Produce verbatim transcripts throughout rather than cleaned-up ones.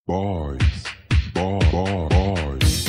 Boys, boy, boy, boys.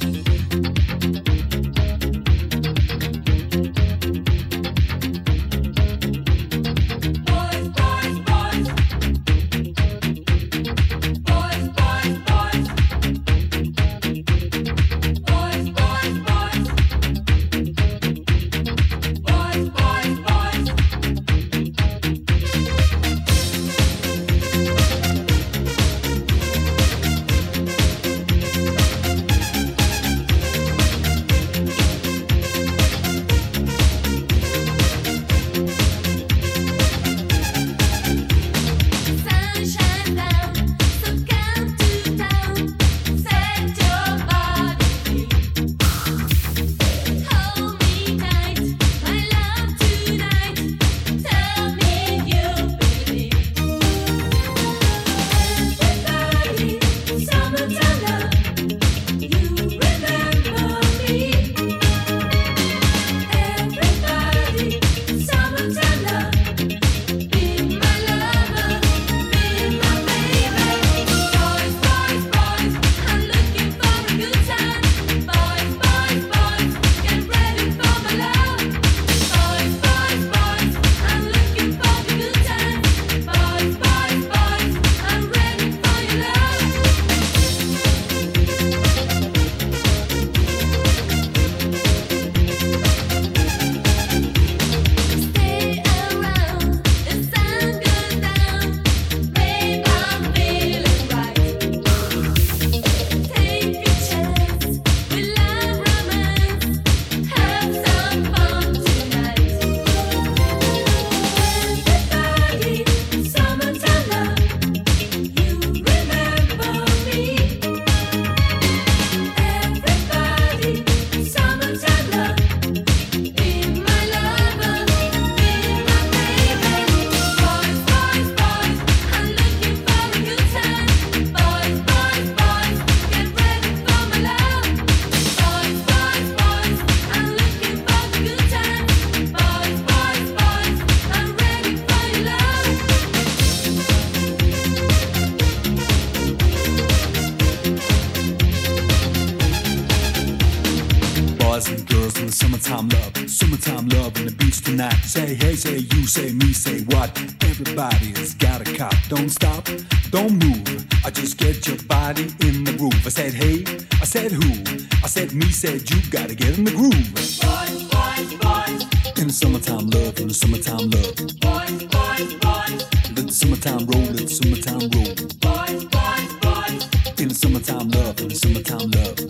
Summertime love, summertime love on the beach tonight. Say hey, say you, say me, say what? Everybody's got a cop. Don't stop, don't move. I just get your body in the groove. I said hey, I said who? I said me, said you. Gotta get in the groove. Boys, boys, boys. In the summertime love, in the summertime love. Boys, boys, boys. Let the summertime roll, let the summertime roll. Boys, boys, boys. In the summertime love, in the summertime love.